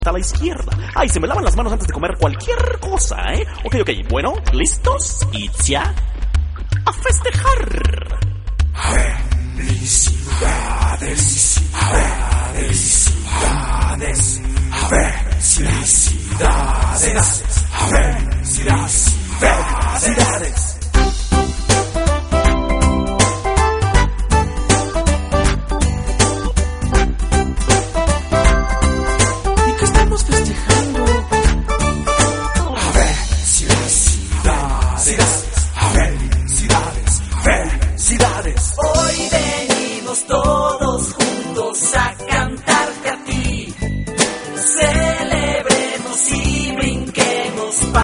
a la izquierda. Ay, se me lavan las manos antes de comer cualquier cosa, ¿eh? Ok, bueno, ¿listos? Itzia, a festejar. Felicidades.